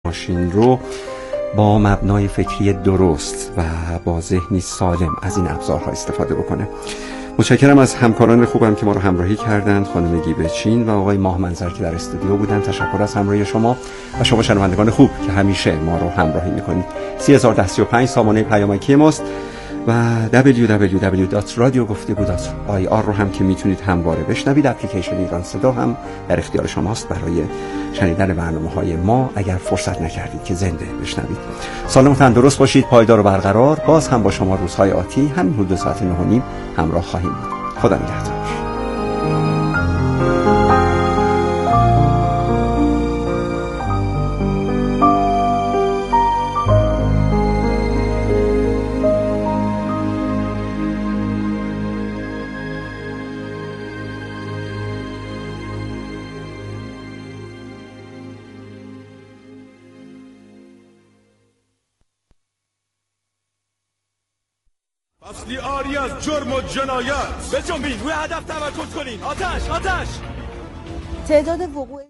ماشین رو با مبنای فکری درست و با ذهنی سالم از این ابزارها استفاده بکنه. متشکرم از همکاران خوبم که ما رو همراهی کردند، خانم گیبچین و آقای ماه منظر که در استودیو بودند. تشکر از همراهی شما و شما شنوندگان خوب که همیشه ما رو همراهی میکنید. 3035 سامانه پیامکی ماست و www.radiogoftebu.ir رو هم که میتونید همواره بشنوید. اپلیکیشن ایران صدا هم در اختیار شماست برای شنیدن برنامه‌های ما اگر فرصت نکردید که زنده بشنوید. سالم و تندرست باشید، پایدار و برقرار. باز هم با شما روزهای آتی همین حدود ساعت 9:30 همراه خواهیم بود. خدا نگهدار. اصلی آری از جرم و جنایت. بجنبین، روی هدف تمرکز کنین. آتش آتش. تعداد وقوع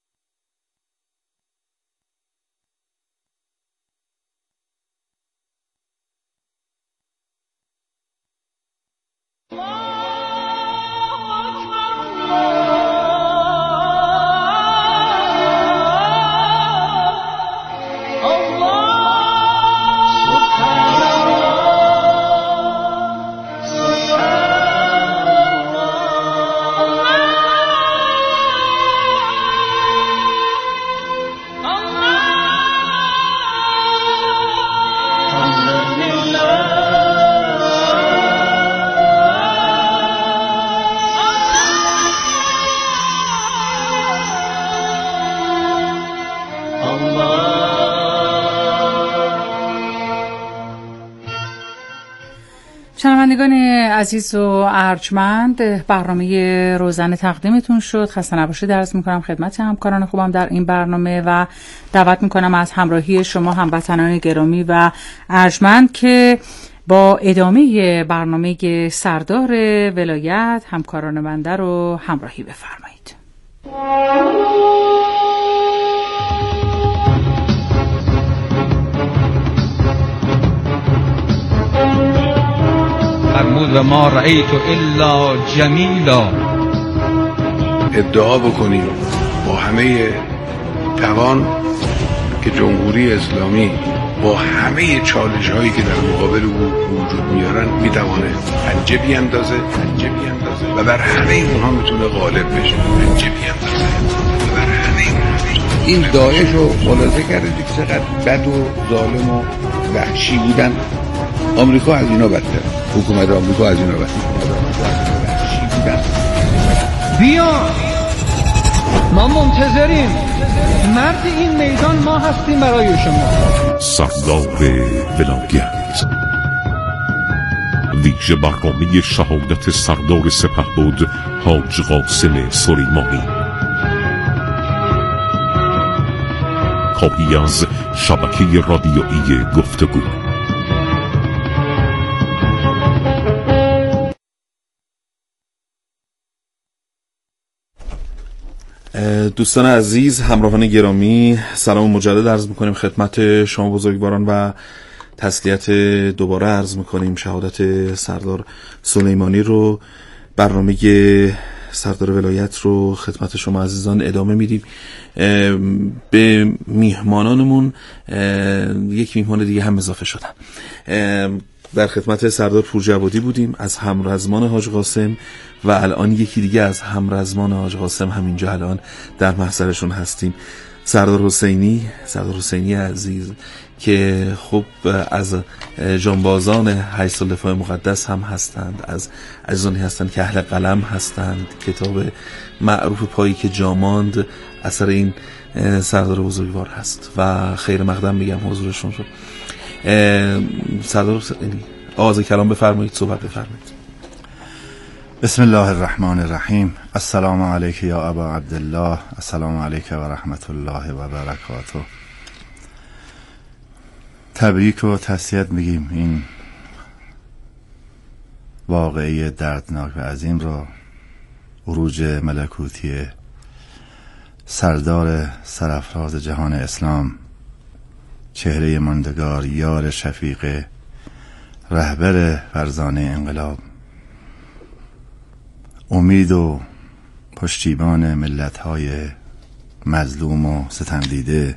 شنوندگان عزیز و ارجمند، برنامه روزانه تقدیمتون شد. خسته نباشید عرض میکنم خدمت همکاران خوبم در این برنامه و دعوت میکنم از همراهی شما هموطنان گرامی و ارجمند که با ادامه برنامه سردار ولایت همکاران بنده رو همراهی بفرمایید. فرمود و ما رأیت الا جمیلا. ادعا بکنیم با همه توان که جمهوری اسلامی با همه چالش هایی که در مقابل او وجود میارن میتوانه پنجه بیاندازه و بر همه اونها میتونه غالب بشه. پنجه بیاندازه و بر همه این داعش رو ملاحظه کردید که چقدر بد و ظالم و وحشی بودن. آمریکا از اینا بدتر، حکومت آمریکا از اینا بدتر. بیا ما منتظریم، مرد این میدان ما هستیم برای شما. سردار ولایت ویژه برنامه شهادت سردار سپهبد حاج قاسم سلیمانی، کاری از شبکه رادیویی گفتگو. دوستان عزیز، همراهان گرامی، سلام مجدد عرض میکنیم خدمت شما بزرگواران و تسلیت دوباره عرض میکنیم شهادت سردار سلیمانی رو. برنامه سردار ولایت رو خدمت شما عزیزان ادامه میدیم. به میهمانانمون یک میهمان دیگه هم اضافه شدن. در خدمت سردار پورجوادی بودیم از همرزمان حاج قاسم و الان یکی دیگه از همرزمان حاج قاسم همینجا الان در محضرشون هستیم، سردار حسینی عزیز که خب از جانبازان حیث الدفاع مقدس هم هستند، از عزیزانی هستند که اهل قلم هستند. کتاب معروف پایی که جاماند اثر این سردار بزرگوار هست و خیر مقدم میگم حضورشون رو. سردار حسینی آغاز کلام بفرمایید، صحبت بفرمایید. بسم الله الرحمن الرحیم. السلام علیک یا ابا عبدالله، السلام علیک و رحمت الله و برکاته. تبریک و تسلیت میگیم این واقعه دردناک و عظیم را، عروج ملکوتی سردار سرافراز جهان اسلام چهره ماندگار، یار شفیق، رهبر فرزانه انقلاب، امید و پشتیبان ملت‌های مظلوم و ستمدیده،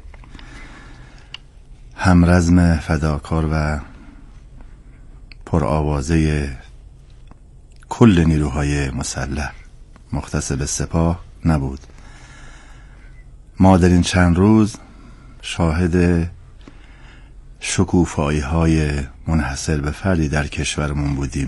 همرزم فداکار و پرآوازه کل نیروهای مسلح، مختص به سپاه نبود. ما در این چند روز شاهد شکوفایی های منحصر به فردی در کشورمون بودیم.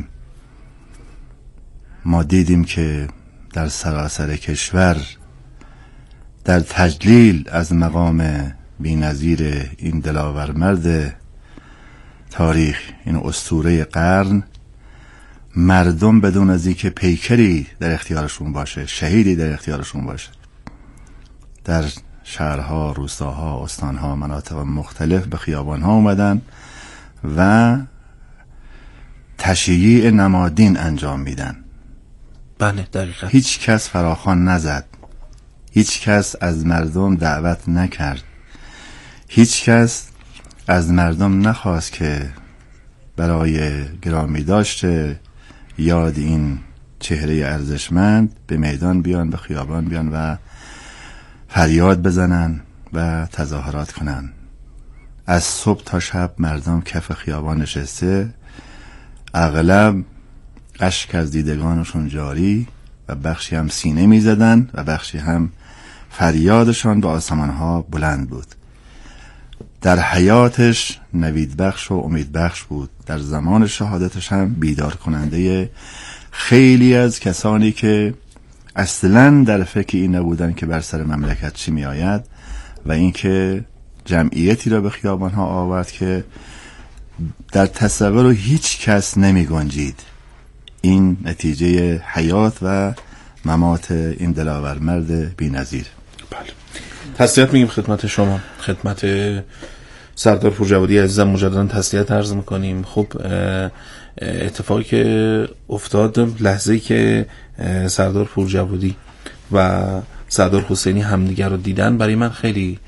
ما دیدیم که در سراسر کشور در تجلیل از مقام بی‌نظیر این دلاورمرد تاریخ، این اسطوره قرن، مردم بدون از اینکه پیکری در اختیارشون باشه، شهیدی در اختیارشون باشه، در شهرها، روستاها، استانها، مناطق مختلف به خیابانها اومدن و تشییع نمادین انجام میدن. بله دقیقا. هیچ کس فراخوان نزد، هیچ کس از مردم دعوت نکرد، هیچ کس از مردم نخواست که برای گرامی داشته یاد این چهره ارزشمند به میدان بیان، به خیابان بیان و فریاد بزنن و تظاهرات کنن. از صبح تا شب مردم کف خیابان نشسته، اغلب اشک از دیدگانشون جاری و بخشی هم سینه می زدن و بخشی هم فریادشان به آسمانها بلند بود. در حیاتش نوید بخش و امید بخش بود، در زمان شهادتش هم بیدار کننده خیلی از کسانی که اصلا در فکر این نبودن که بر سر مملکت چی می آید و اینکه جمعیتی را به خیابانها آورد که در تصور هیچ کس نمی گنجید. این نتیجه حیات و ممات این دلاورمرد بی‌نظیر. بله. تسلیت میگیم خدمت شما، خدمت سردار پورجوادی عزیزم مجددا تسلیت عرض میکنیم. خب اتفاقی که افتاد لحظه‌ای که سردار پورجوادی و سردار حسینی همدیگر رو دیدن، برای من خیلی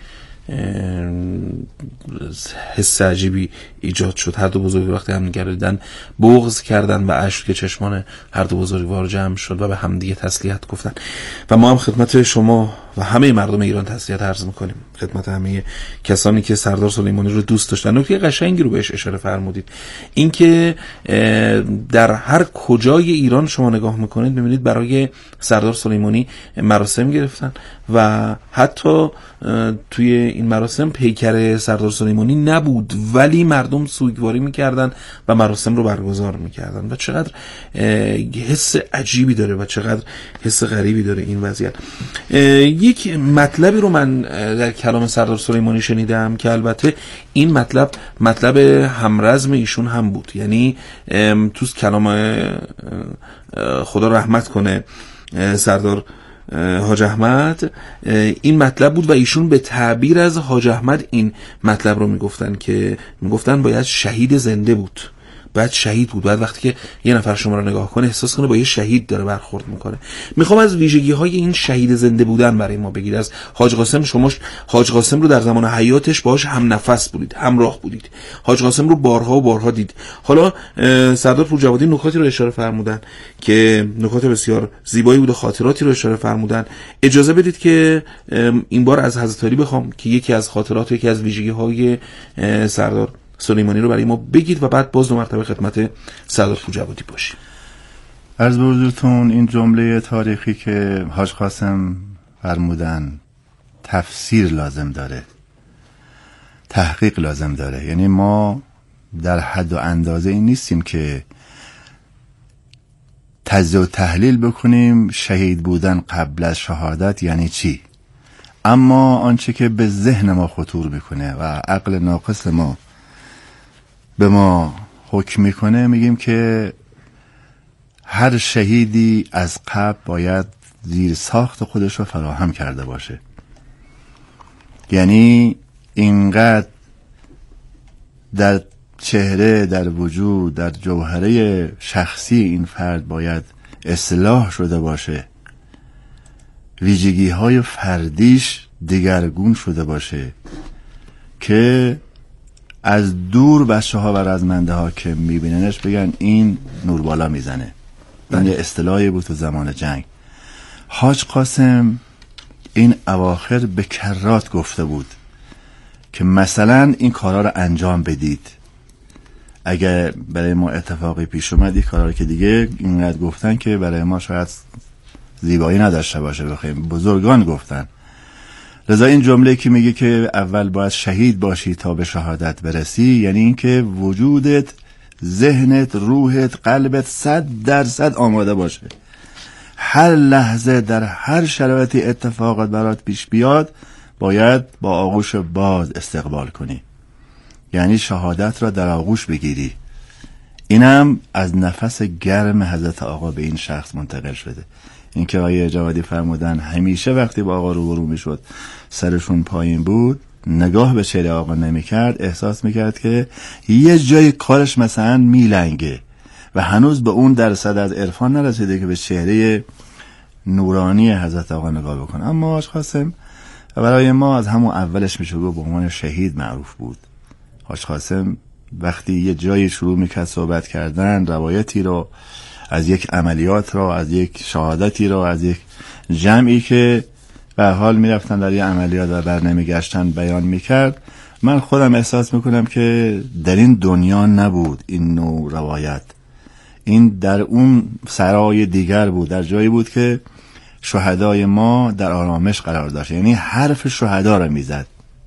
حس عجیبی ایجاد شد. هر دو بزرگ وقتی همدیگر رو دیدن بغض کردن و اشک چشمان هر دو بزرگوار جمع شد و به همدیگه تسلیت گفتن و ما هم خدمت شما و همه مردم ایران تسلیت عرض میکنیم، خدمت همه کسانی که سردار سلیمانی رو دوست داشتن. نکته قشنگی رو بهش اشاره فرمودید، اینکه در هر کجای ایران شما نگاه میکنید ببینید برای سردار سلیمانی مراسم گرفتن و حتی توی این مراسم پیکر سردار سلیمانی نبود ولی مردم سوگواری میکردن و مراسم رو برگزار میکردن و چقدر حس عجیبی داره و چقدر حس غریبی داره این وضعیت. یک مطلبی رو من در کلام سردار سلیمانی شنیدم که البته این مطلب همرزم ایشون هم بود، یعنی تو کلام خدا رحمت کنه سردار حاج احمد این مطلب بود و ایشون به تعبیر از حاج احمد این مطلب رو میگفتن باید شهید زنده بود، باید شهید بود، باید وقتی که یه نفر شما رو نگاه کنه احساس کنه با یه شهید داره برخورد میکنه. میخوام از ویژگی های این شهید زنده بودن برای ما بگید. از حاج قاسم، شما حاج قاسم رو در زمان حیاتش باهاش هم نفس بودید، همراه بودید، حاج قاسم رو بارها و بارها دید. حالا سردار پورجوادی نکاتی رو اشاره فرمودن که نکات بسیار زیبایی بود و خاطراتی رو اشاره فرمودن. اجازه بدید که این بار از حضرت علی بخوام که یکی از خاطرات، یکی از ویژگی های سردار سلیمانی رو برای ما بگید و بعد باز دو مرتبه خدمت سردار پورجوادی باشیم. عرض به حضورتون این جمله تاریخی که حاج قاسم فرمودن تفسیر لازم داره، تحقیق لازم داره. یعنی ما در حد و اندازه این نیستیم که تجزیه و تحلیل بکنیم شهید بودن قبل از شهادت یعنی چی، اما آنچه که به ذهن ما خطور میکنه و عقل ناقص ما به ما حکم میکنه، میگیم که هر شهیدی از قبل باید زیر ساخت خودش رو فراهم کرده باشه. یعنی اینقدر در چهره، در وجود، در جوهره شخصی این فرد باید اصلاح شده باشه، ویژگی های فردیش دگرگون شده باشه که از دور بچه ها و رزمنده ها که میبیننش بگن این نوربالا میزنه. این یه اصطلاحی بود تو زمان جنگ. حاج قاسم این اواخر به کرات گفته بود که مثلا این کارا رو انجام بدید، اگر برای ما اتفاقی پیش اومد این کارا رو که دیگه اینقدر گفتن که برای ما شاید زیبایی نداشته باشه بخیم، بزرگان گفتن. لذا این جمله که میگه که اول باید شهید باشی تا به شهادت برسی، یعنی این که وجودت، ذهنت، روحت، قلبت 100% آماده باشه. هر لحظه در هر شرایطی اتفاقات برات پیش بیاد باید با آغوش باز استقبال کنی، یعنی شهادت را در آغوش بگیری. اینم از نفس گرم حضرت آقا به این شخص منتقل شده. این که آقای جوادی فرمودن همیشه وقتی با آقا روبرو میشد سرشون پایین بود، نگاه به چهره آقا نمیکرد، احساس میکرد که یه جای کارش مثلا میلنگه و هنوز به اون درصد از عرفان نرسیده که به چهره نورانی حضرت آقا نگاه بکنه. اما حاج قاسم برای ما از همون اولش میشه گفت به عنوان شهید معروف بود. حاج قاسم وقتی یه جایی شروع میکرد صحبت کردن، روایتی رو از یک عملیات رو، از یک شهادتی رو، از یک جمعی که به حال میرفتن در یه عملیات و بر نمیگشتن بیان میکرد، من خودم احساس میکنم که در این دنیا نبود این نوع روایت. این در اون سرای دیگر بود، در جایی بود که شهدای ما در آرامش قرار داشت، یعنی حرف شهدا رو میزد،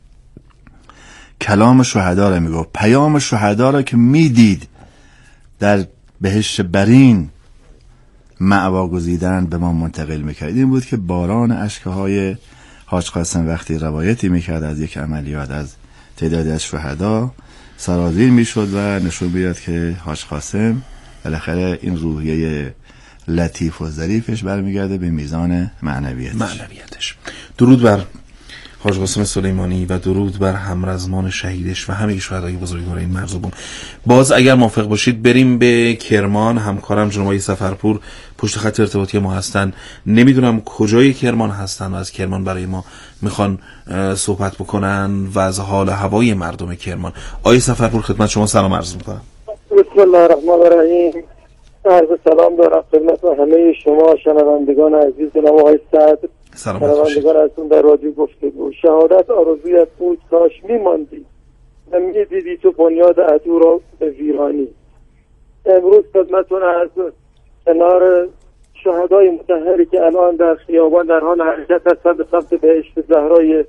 کلام شهدا رو میگفت، پیام شهدا رو که میدید در بهشت برین مأوا گزیدن به ما منتقل میکرد. این بود که باران اشکهای حاج قاسم وقتی روایتی میکرد از یک عملیات، از تعدادی از شهدا، سرازیر میشد و نشون بیاد که حاج قاسم بالاخره این روحیه لطیف و ظریفش برمیگرده به میزان معنویتش. درود بر حاج قاسم سلیمانی و درود بر همرزمان شهیدش و همه شهدای بزرگوار این مرزبون. باز اگر موافق باشید بریم به کرمان. همکارم جناب آقای سفرپور پشت خط ارتباطی ما هستن. نمیدونم کجای کرمان هستن و از کرمان برای ما میخوان صحبت بکنن و از حال هوای مردم کرمان. آقای سفرپور خدمت شما سلام عرض میکنم. بسم الله الرحمن الرحیم. عرض سلام دارم خدمت همه شما شنوندگان عزیز. جناب آقای سعد، شنوندگان ازتون در رادیو گفتگو. شهادت آرزویت بود کاش میماندی و میدیدی تو بنیاد عدو را به ویرانی. امروز خدمتتون از کنار شهدای مطهری که الان در خیابان در حال حرکت هستند به سمت بهشت زهرای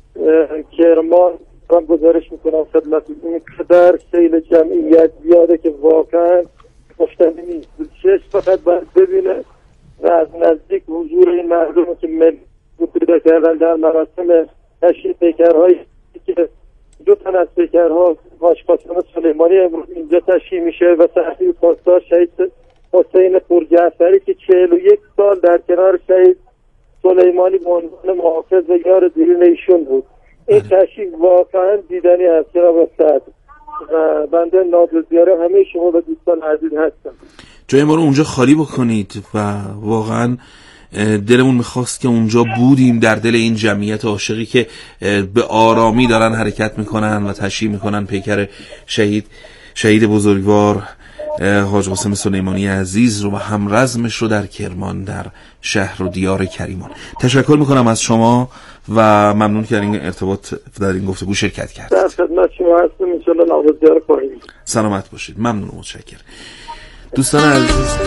کرمان را گزارش میکنم خدمتتون. اینقدر سیل جمعیت زیاده که واقعا گفتنی نیست. چشم فقط باید ببینه و از نزدیک حضور این مردم که پیدا کردن در مراسم تشییع پیکرهایی که 2 تن از پیکرها حاج قاسم سلیمانی امروز اینجا تشییع میشه و تحویل پاسدار شهید حسین پورجعفری که 41 سال در کنار شهید سلیمانی به عنوان محافظ و یار دیرین ایشون بود. این تشییع واقعا دیدنی است جناب استاد و بنده نازدیار همه شما و دوستان عزیز هستم. جای ما رو اونجا خالی بکنید و واقعا دلمون میخواست که اونجا بودیم در دل این جمعیت عاشقی که به آرامی دارن حرکت میکنن و تشییع میکنن پیکر شهید بزرگوار حاج قاسم سلیمانی عزیز رو و همرزمش رو در کرمان در شهر و دیار کریمان. تشکر میکنم از شما و ممنون که در این ارتباط در این گفتگو شرکت کردید. در خدمت شما هستم، ان شاء الله نوازدار خواهیم. سلامت باشید. ممنون و متشکرم. دوستان عزیز،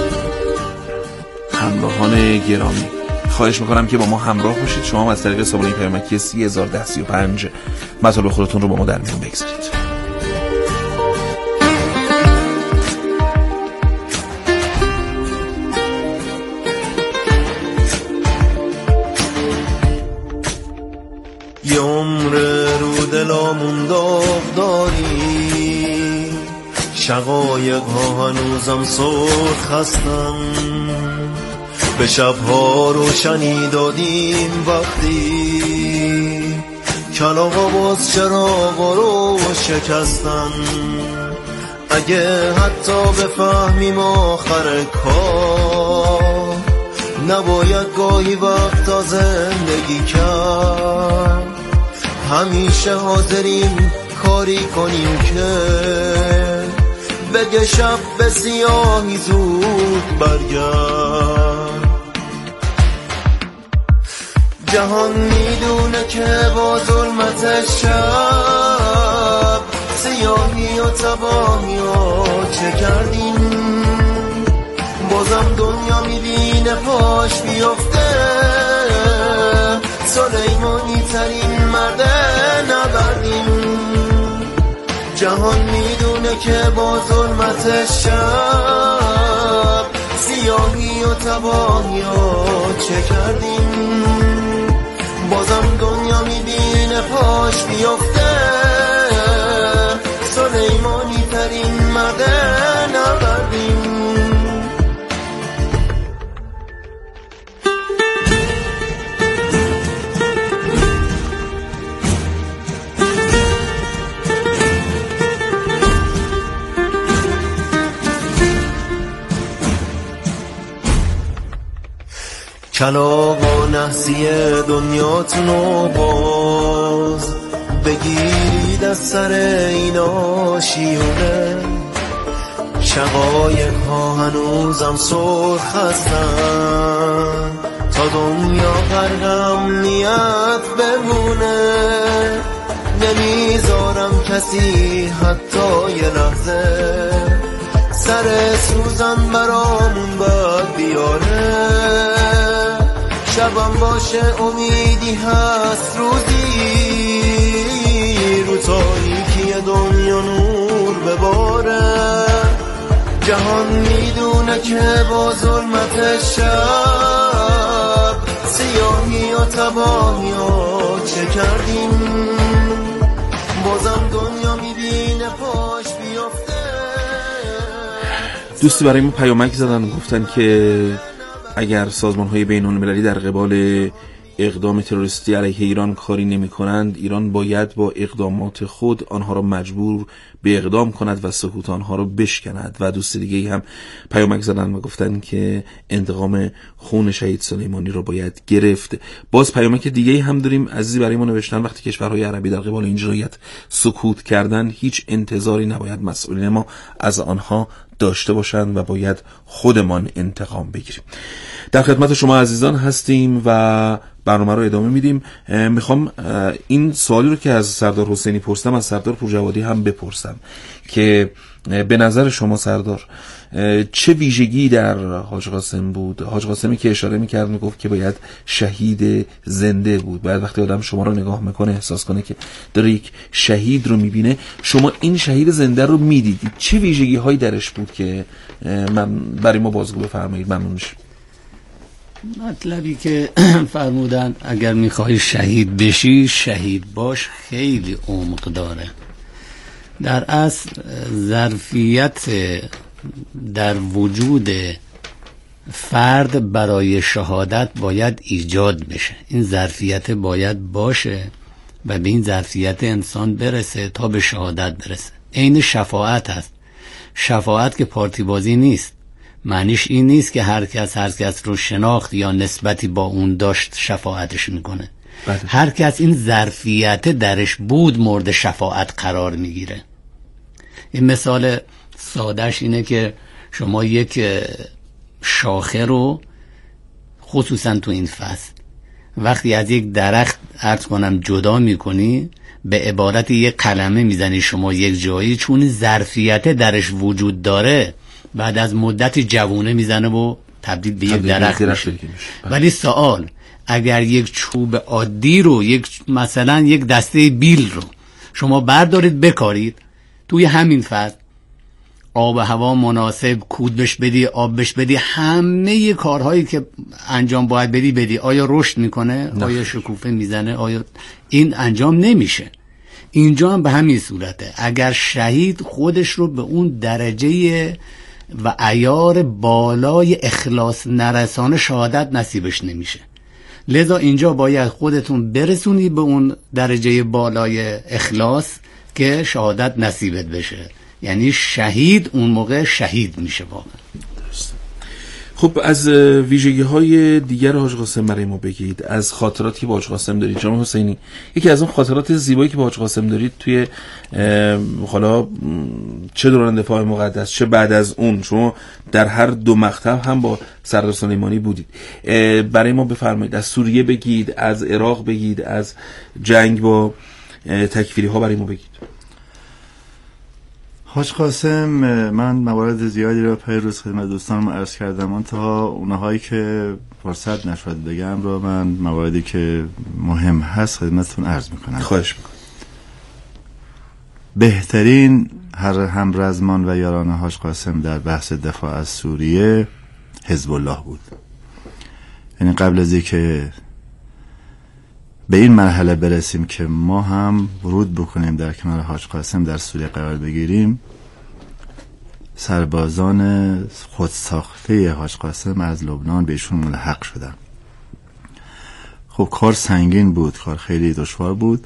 همراهان گرامی، خواهش میکنم که با ما همراه باشید. شما هم از طریق سامانه پیامکی 301035 مطالب خودتون رو با ما در میون بگذارید. یه عمر رو دلامون داغ داری، شقایق ها هنوزم سرخ هستن، به شبها روشنی دادیم وقتی کلاغا باز چراغا رو شکستن. اگه حتی بفهمیم آخر کار، نباید گاهی وقتا زندگی کرد. همیشه حاضریم کاری کنیم که بگه شب به سیاهی زود برگرد. جهان میدونه که با ظلمت شب سیاهی و تباهی و چه کردیم، بازم دنیا میبینه پاش بیفته، سلیمانی ترین مرد نبردیم. جهان میدونه که با ظلمت شب سیاهی و تباهی و چه کردیم، بازم دنیا میبینه پاش بیفته، سلیمانی ترین مرد نبردیم. کلاغ و نحسی دنیاتونو باز بگیرید از سر اینا شیونه، شقایق ها هنوزم سرخ هستن تا دنیا غرق امنیت بمونه. نمیذارم کسی حتی یه لحظه سر سوزن برامون بد بیاره، شبم باشه امیدی هست روزی رو تاریکی دنیا نور بباره. جهان میدونه که با ظلمت شب سیاهی و تباهی و چه کردیم، بازم دنیا میبینه پاش بیفته. دوستی برای ما پیامک زدن، گفتن که اگر سازمان‌های بین‌المللی در قبال اقدام تروریستی علیه ایران کاری نمی‌کنند، ایران باید با اقدامات خود آنها را مجبور به اقدام کند و سکوت آنها را بشکند. و دوست دیگه‌ای هم پیامک زدن و گفتن که انتقام خون شهید سلیمانی را باید گرفت. باز پیامک دیگه‌ای هم داریم، عزیزی برای ما نوشتن وقتی کشورهای عربی در قبال این جنایت سکوت کردن، هیچ انتظاری نباید مسئولین ما از آنها داشته باشند و باید خودمان انتقام بگیریم. در خدمت شما عزیزان هستیم و برنامه رو ادامه میدیم. میخوام این سوالی رو که از سردار حسینی پرسیدم از سردار پورجوادی هم بپرسم که به نظر شما سردار چه ویژگی در حاج قاسم بود؟ حاج قاسمی که اشاره میکرد میگفت که باید شهید زنده بود، باید وقتی آدم شما رو نگاه میکنه احساس کنه که داره یک شهید رو میبینه. شما این شهید زنده رو میدیدید، چه ویژگی هایی درش بود که من برای ما بازگو بفرمایید؟ ممنون میشم. مطلبی که فرمودن اگر میخوای شهید بشی شهید باش خیلی عمق داره. در اصل ظرفیت در وجود فرد برای شهادت باید ایجاد بشه، این ظرفیت باید باشه و به این ظرفیت انسان برسه تا به شهادت برسه. عین شفاعت هست. شفاعت که پارتی بازی نیست، معنیش این نیست که هر کس رو شناخت یا نسبتی با اون داشت شفاعتش میکنه. هر کس این ظرفیت درش بود مورد شفاعت قرار میگیره. این مثال سادهش اینه که شما یک شاخه رو خصوصا تو این فصل وقتی از یک درخت عرض کنم جدا میکنی، به عبارت یک قلمه میزنی شما یک جایی، چون ظرفیت درش وجود داره بعد از مدتی جوونه میزنه و تبدیل به یک درخت میشه. ولی سوال، اگر یک چوب عادی رو مثلا یک دسته بیل رو شما بردارید بکارید توی همین فصل، آب و هوا مناسب، کود بش بدی، آب بش بدی، همه کارهایی که انجام باید بدی، آیا رشد میکنه؟ آیا شکوفه میزنه؟ آیا این انجام نمیشه؟ اینجا هم به همین صورته. اگر شهید خودش رو به اون درجه و عیار بالای اخلاص نرسانه، شهادت نصیبش نمیشه. لذا اینجا باید خودتون برسونی به اون درجه بالای اخلاص که شهادت نصیبت بشه. یعنی شهید اون موقع شهید میشه واقعا. خب از ویژگی‌های دیگر حاج قاسم برای ما بگید، از خاطراتی که با حاج قاسم دارید. جناب حسینی، یکی از اون خاطرات زیبایی که با حاج قاسم دارید توی حالا چه دوران دفاع مقدس چه بعد از اون، شما در هر دو مقطع هم با سردار سلیمانی بودید، برای ما بفرمایید. از سوریه بگید، از عراق بگید، از جنگ با تکفیری ها برای ما بگید. حاج قاسم، من موارد زیادی رو پیروز خدمت دوستانم عرض کردم، منتها اونهایی که فرصت نشد بگم رو من مواردی که مهم هست خدمتتون عرض میکنم. خواهش میکنم. بهترین هر همرزمان و یاران حاج قاسم در بحث دفاع از سوریه حزب الله بود. یعنی قبل از اینکه به این مرحله برسیم که ما هم ورود بکنیم در کنار حاج قاسم در سوریه قرار بگیریم، سربازان خودساخته حاج قاسم از لبنان به ایشون ملحق شدن. خب کار سنگین بود، کار خیلی دشوار بود.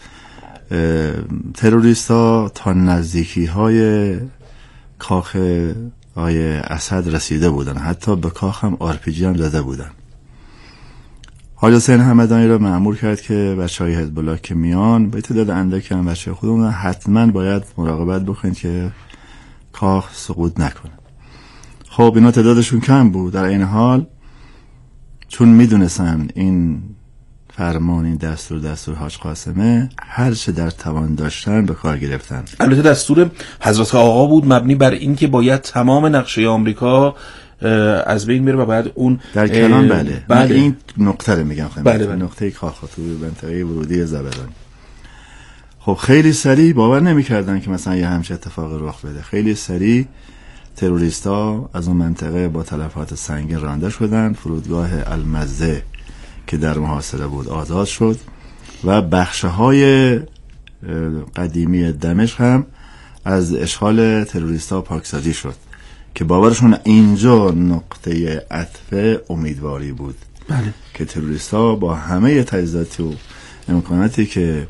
تروریستا تا نزدیکی های کاخ آقای اسد رسیده بودن، حتی به کاخ هم RPG هم زده بودن. حاج حسین همدانی رو مأمور کرد که بچهای حزب الله که میان به تعداد اندکی هم بچه خودمون حتما باید مراقبت بکنید که کاخ سقوط نکنه. خب اینا تعدادشون کم بود، در این حال چون میدونستن این فرمان، این دستور حاج قاسمه، هر چه در توان داشتن به کار گرفتن. البته دستور حضرت آقا بود مبنی بر این که باید تمام نقشه آمریکا از بین میره و بعد اون در کلان بله. این نقطه رو میگم خدمت. بله. نقطه کاخ تو منطقه ورودی زبدان. خب خیلی سریع باور نمیکردن که مثلا یه همچه اتفاق رخ بده. خیلی سریع تروریستا از اون منطقه با تلفات سنگین رانده شدن. فرودگاه المزه که در محاصره بود آزاد شد و بخش‌های قدیمی دمشق هم از اشغال تروریستا پاکسازی شد که باورشون اینجا نقطه عطف امیدواری بود. بله. که تروریستا با همه تجهیزات و امکاناتی که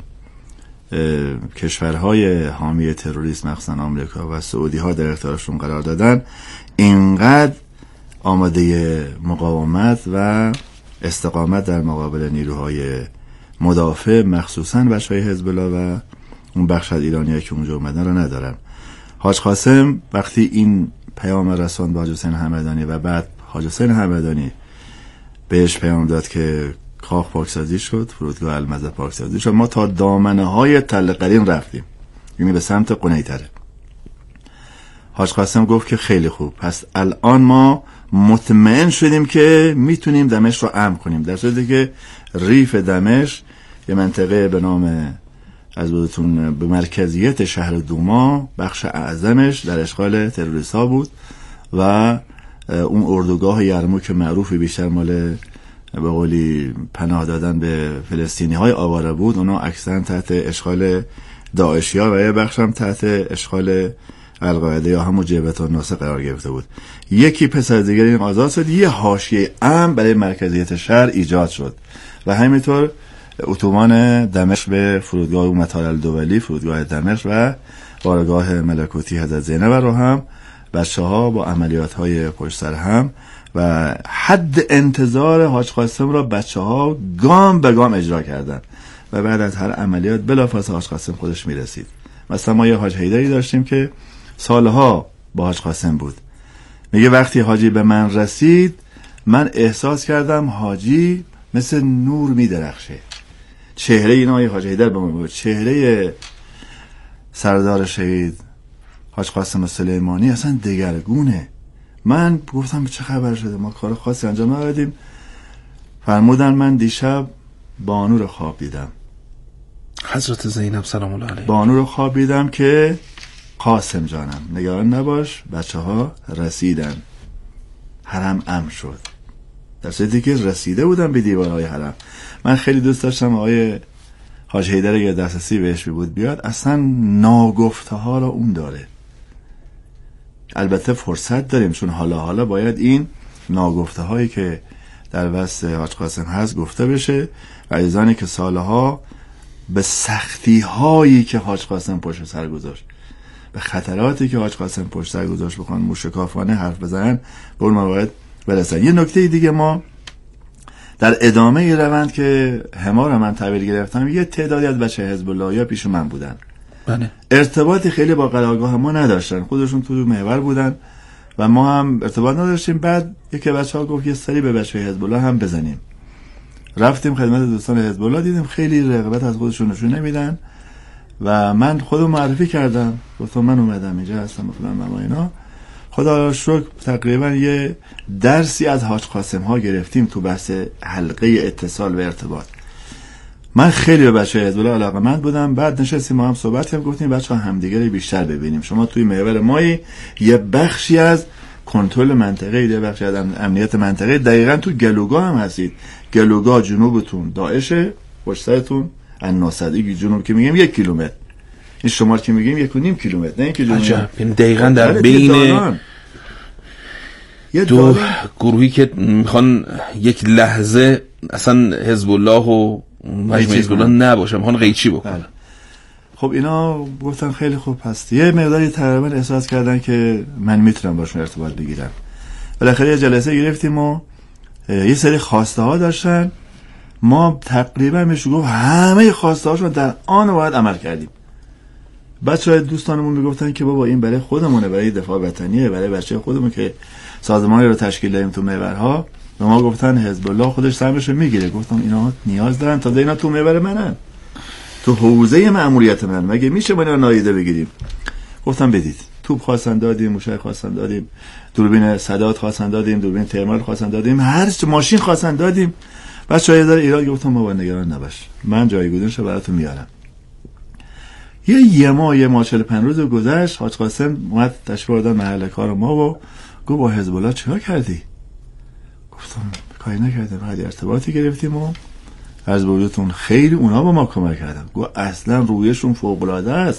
کشورهای حامی تروریسم مخصوصا آمریکا و سعودی ها در اختیارشون قرار دادن، اینقدر آماده مقاومت و استقامت در مقابل نیروهای مدافع مخصوصا بچهای حزب الله و اون بخش از ایرانیایی که اونجا اومدن رو ندارن. حاج قاسم وقتی این پیام رساند به حاج حسین همدانی و بعد حاج حسین همدانی بهش پیام داد که کاخ پاکسازی شد، فرودگاه المزه پاکسازی شد، ما تا دامنه های تل قرین رفتیم، یعنی به سمت قنیطره. حاج قاسم گفت که خیلی خوب، پس الان ما مطمئن شدیم که میتونیم دمشق رو امن کنیم، در صورتی که ریف دمشق یه منطقه به نام از بودتون به مرکزیت شهر دوما، بخش اعظمش در اشغال تروریست‌ها بود و اون اردوگاه یرموک معروفی بیشتر مال به قولی پناه دادن به فلسطینی های آواره بود، اونا اکثرا تحت اشغال داعشیا و یه بخش هم تحت اشغال القاعده یا همون جبهه الناصر قرار گرفته بود. یکی پس از دیگری این آزاد شد، یه حاشیه امن برای مرکزیت شهر ایجاد شد و همینطور اتوبان دمشق به فرودگاه مطار الدولی، فرودگاه دمشق و بارگاه ملکوتی حضرت زینب رو هم بچه‌ها با عملیات‌های پشت سر هم و حد انتظار حاج قاسم را بچه‌ها گام به گام اجرا کردن و بعد از هر عملیات بلافاصله حاج قاسم خودش میرسید. مثلا ما یه حاج حیدری داشتیم که سالها با حاج قاسم بود، میگه وقتی حاجی به من رسید من احساس کردم حاجی مثل نور میدرخشه. چهره این آقای حاج حیدر به من بود، چهره سردار شهید حاج قاسم سلیمانی اصلا دگرگونه. من گفتم چه خبر شده، ما کار خاصی انجام ندادیم. فرمودن من دیشب بانو رو خواب دیدم، حضرت زینب سلام الله علیها، بانو رو خواب دیدم که قاسم جانم نگران نباش، بچه ها رسیدن، حرم امن شد. در صورتی که رسیده بودم به دیوارهای حرم. من خیلی دوست داشتم آقای حاج حیدر اگه دسترسی بهش بود بیاد، اصلا ناگفته ها را اون داره. البته فرصت داریم چون حالا باید این ناگفته هایی که در وسط حاج قاسم هست گفته بشه و عزیزانی که سالها به سختی هایی که حاج قاسم پشت سر گذاشت، به خطراتی که حاج قاسم پشت سر گذاشت بخوان موشکافانه حرف بزنن، به اون موارد برسن. یه نکته دیگه، ما در ادامه روند که حمار من تحویل گرفتم، یه تعدادی از بچه حزب الله یا پیش من بودن، بله، ارتباطی خیلی با قرارگاه ما نداشتن، خودشون تو محور بودن و ما هم ارتباط نداشتیم. بعد یکی بچه‌ها گفت یه سری به بچه حزب الله هم بزنیم. رفتیم خدمت دوستان حزب الله، دیدیم خیلی رغبت از خودشون نشون نمیدن و من خودم معرفی کردم، گفتم من اومدم اینجا هستم فلان و اینا. خدا را شکر تقریبا یه درسی از حاج قاسم ها گرفتیم تو بحث حلقه اتصال و ارتباط. من خیلی به بچه حزب الله علاقه‌مند بودم. بعد نشستیم ما هم صحبت کردیم، گفتیم بچه‌ها همدیگه رو بیشتر ببینیم. شما توی محور مایی یه بخشی از کنترل منطقه، یه بخشی از امنیت منطقه، دقیقاً تو گلوگاه هم هستید. گلوگاه جنوبتون داعشه، پشت سرتون الناصری جنوب که میگیم 1 کیلومتر، این شمال که میگیم 1.5 کیلومتر، نه 1 کیلومتر. دقیقاً در بین دو گروهی که میخوان یک لحظه اصلا حزب الله و مجموعه حزب الله نباشه، میخوان قیچی بکنن. خب اینا گفتن خیلی خوب هست. یه مقداری تقریبا احساس کردن که من میتونم باشون ارتباط بگیرم. بالاخره یه جلسه گرفتیم و یه سری خواسته ها داشتن، ما تقریبا میشه گفت همه خواسته هاشون در آن باید عمل کردیم. بچه‌های دوستانمون میگفتن که بابا این برای خودمونه، برای دفاع وطنیه، برای بچه خودمون که سازمانی رو تشکیل دادیم تو محورها. به ما گفتن حزب الله خودش سهمش رو میگیره. گفتم اینا نیاز دارن تا اینا تو محور منن، تو حوزه مأموریت من، مگه میشه ما اینا نادیده بگیریم؟ گفتم بدید. توپ خواستن دادیم، موشک خواستن دادیم، دوربین صدات خواستن دادیم، دوربین ترمال خواستن دادیم، هر چه ماشین خواستن دادیم. بچه‌ها داره ایراد. گفتم بابا نگران نباش، من جایگزینش رو براتون میارم. یه ماه 45 روز گذشت، حاج قاسم اومد تشریف آورد محل کار ما و گفت با حزب الله چیکار کردی؟ گفتم کاری نکردم، فقط ارتباطی گرفتیم و از بودتون خیلی اونا با ما کمک کردن. گفت اصلا رویشون فوق العاده است،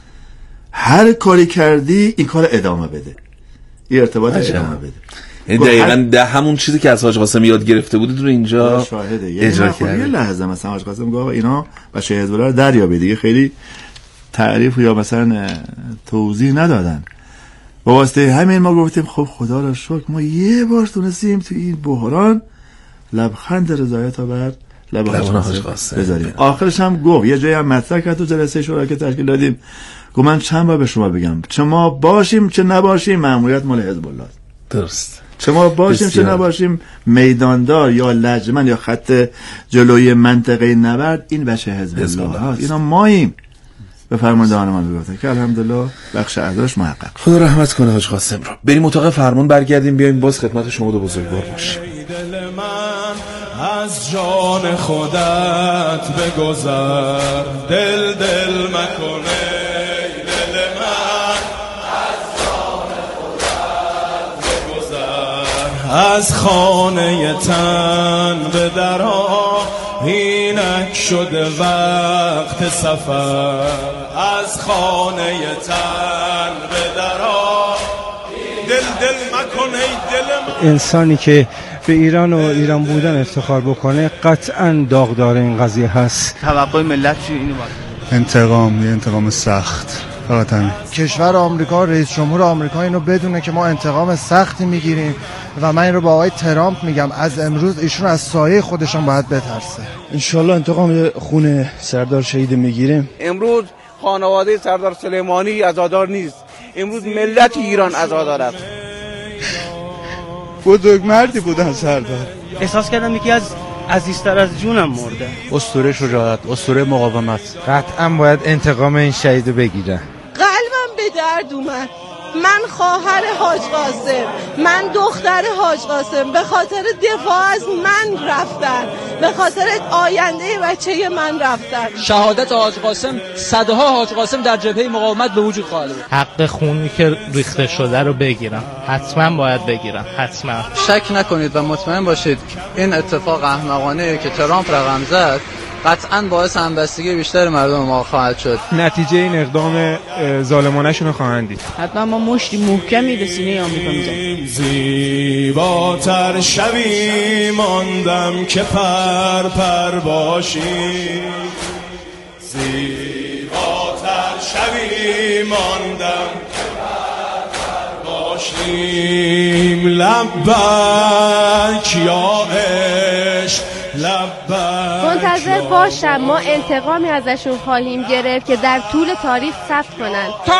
هر کاری کردی این کار ادامه بده، این ارتباط ادامه بده. یعنی دقیقاً ده همون چیزی که از حاج قاسم یاد گرفته بودید رو اینجا شاهده. اجرا کرد. یه لحظه مثلا حاج قاسم گفت اینا بچه حزب الله دریابه، دیگه خیلی تعریف یا مثلا توضیح ندادن. با واسطه همین ما گفتیم خب خدا را شکر ما یه بار تونستیم تو این بحران لبخند رضایت ها بر لب حاج قاسم بذاریم. آخرش هم گفت، یه جایی هم مطرح کرد تو جلسه شورا که تشکیل دادیم، گفت من چند بار به شما بگم چه ما باشیم چه نباشیم مأموریت مال حزب الله. درست. چه ما باشیم چه نباشیم میداندار یا لجمن یا خط جلوی منطقه نبرد، این بچه حزب الله هست. اینا ماییم. به فرماندهان من بگفتن که الحمدلله بخش ازش محقق. خدا رحمت کنه حاج قاسم رو. بریم اتاق فرمان، برگردیم بیایم باز خدمت شما دو بزرگوار باشیم. دل من از جان خودت بگذر، دل مکنه دل من از جان خودت بگذر، از خانه تن به درها اینک شده وقت سفر، از خانه تن به درها دل مکن ای دل من. انسانی که به ایران و ایران بودن افتخار بکنه قطعا داغدار این قضیه هست. توقع ملت چیه؟ اینو انتقام، یه انتقام سخت. فقط همین. کشور آمریکا، رئیس جمهور آمریکا اینو بدونه که ما انتقام سختی میگیریم و من این رو با آقای ترامپ میگم از امروز ایشون از سایه خودشون باید بترسه. انشالله انتقام خون سردار شهید میگیریم. امروز خانواده سردار سلیمانی عزادار نیست، امروز ملت ایران عزادار است. بزرگ مردی بودن سردار. احساس کردم یکی از عزیزتر از جونم مرده. اسطوره شجاعت، اسطوره مقاومت. قطعا باید انتقام این شهیدو بگیرن. قلبم به درد اومد. من خواهر حاج قاسم، من دختر حاج قاسم، به خاطر دفاع از من رفتن، به خاطر آینده بچه من رفتن. شهادت حاج قاسم، صدها حاج قاسم در جبهه مقاومت به وجود خواهد آمد. حق خونی که ریخته شده رو بگیرم، حتما باید بگیرم، حتما. شک نکنید و مطمئن باشید این اتفاق احمقانه که ترامپ رقم زد قطعاً باعث همبستگی بیشتر مردم ما خواهد شد. نتیجه این اقدام ظالمانه‌شون رو خواهند دید. حتما ما مشتی محکمی به سینه آمریکا میزنیم. زیباتر شوی ماندم که پر باشی، زیباتر شوی ماندم که پر باشی. داشتیم لبک یا عشق لبک. منتظر باشم، ما انتقامی ازشون خواهیم گرفت که در طول تاریخ ثبت کنن.